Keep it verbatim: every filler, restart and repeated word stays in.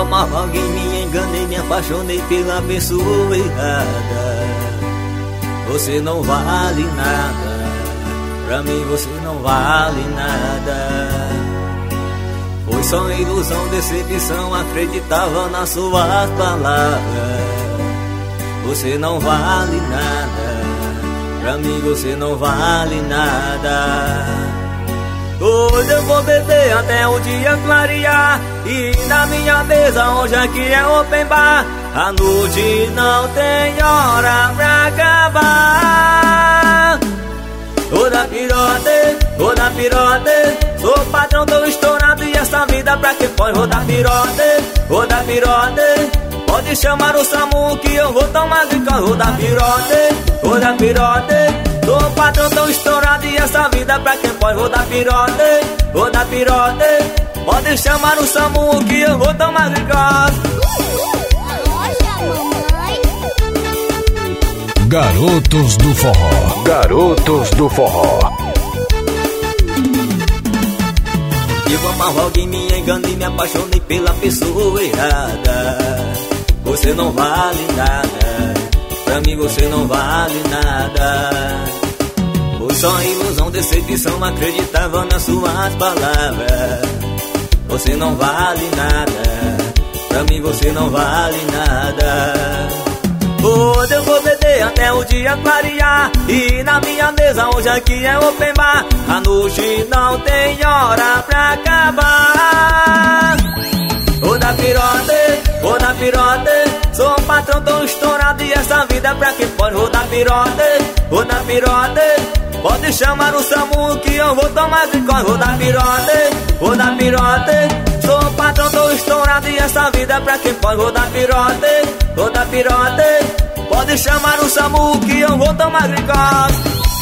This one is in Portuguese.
amava alguém, me enganei, me apaixonei pela pessoa errada. Você não vale nada, pra mim você não vale nada. Foi só ilusão, decepção, acreditava nas suas palavras. Você não vale nada, pra mim você não vale nada. Hoje eu vou beber até o dia clarear, e na minha mesa hoje aqui é open bar. A noite não tem hora pra acabar. Toda pirote, toda pirote, sou patrão, tô estourado, e essa vida pra quem pode rodar pirote, rodar pirote. Pode chamar o SAMU que eu vou tomar de carro, rodar pirote, rodar pirote. Sou patrão, tô estourado, e essa vida pra quem pode rodar pirote, rodar pirote. Pode chamar o SAMU que eu vou tomar de carro. Garotos do Forró. Garotos do Forró. Eu amava alguém, me enganei, me apaixonei pela pessoa errada. Você não vale nada, pra mim você não vale nada. Foi só ilusão, decepção, acreditava nas suas palavras. Você não vale nada, pra mim você não vale nada. Hoje eu vou beber até o dia clarear, e na minha mesa hoje aqui é open bar. A noite não tem hora pra acabar. Roda pirote, roda pirote, sou um patrão, tô estourado, e essa vida pra quem pode rodar pirote, roda pirote. Pode chamar o SAMU que eu vou tomar de cor, rodar pirote, roda pirote. Sou um patrão, tô estourado, e essa vida pra quem pode rodar pirote, rodar pirote. Pode chamar o SAMU que eu vou tomar de cor.